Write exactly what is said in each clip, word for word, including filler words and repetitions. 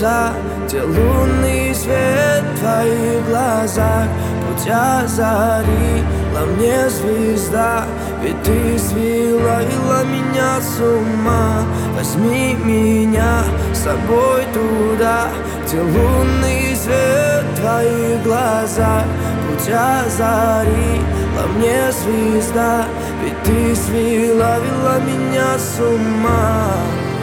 туда, где лунный свет в твоих глазах. Путь озарила мне звезда, ведь ты свела, вела меня с ума. Возьми меня с собой туда, где лунный свет в твоих глазах. Путь озарила мне звезда, ведь ты свела, вела меня с ума.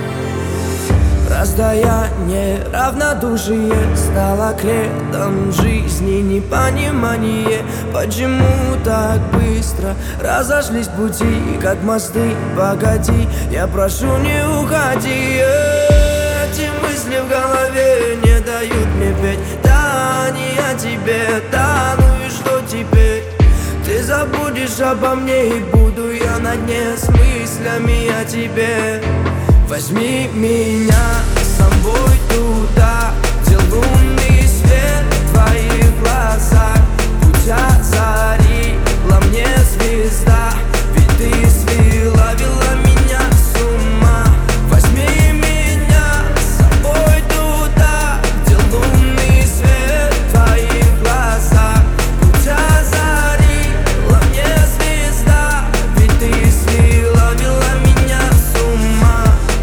Расстояние, равнодушие стало кредом жизни. Непонимание, почему так быстро разошлись пути, как мосты. Погоди, я прошу, не уходи. Эти мысли в голове не дают мне петь. Да, не о тебе, да, ну и что теперь? Ты забудешь обо мне, и буду я на дне с мыслями о тебе. Возьми меня с собой туда, где лунный свет в твоих глазах. Путь озарила мне звезда, ведь ты свела, вела меня с ума. Возьми меня с собой туда, где лунный свет в твоих глазах. Путь озарила мне звезда, ведь ты свела, вела меня с ума.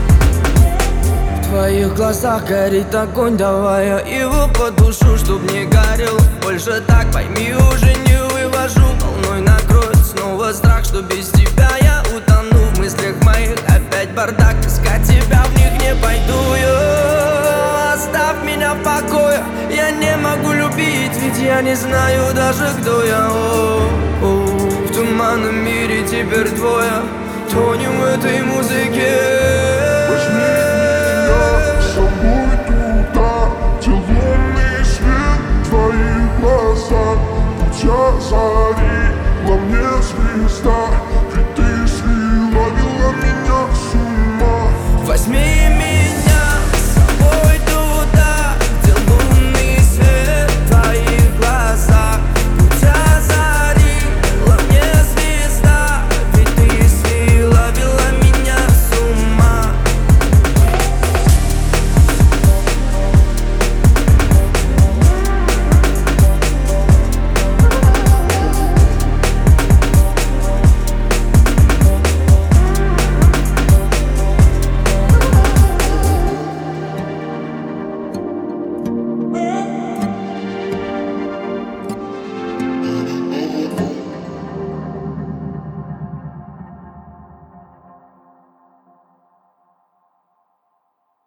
В твоих глазах горит огонь, давай я его потушу, чтоб не горел больше так. Пойми, уже не вывожу, волной накроет снова страх, что без тебя я утону. В мыслях моих опять бардак, искать тебя в них не пойду я. Оставь меня в покое, я не могу любить, ведь я не знаю даже, кто я. О, о, в туманном мире теперь двое, тонем в этой музыке.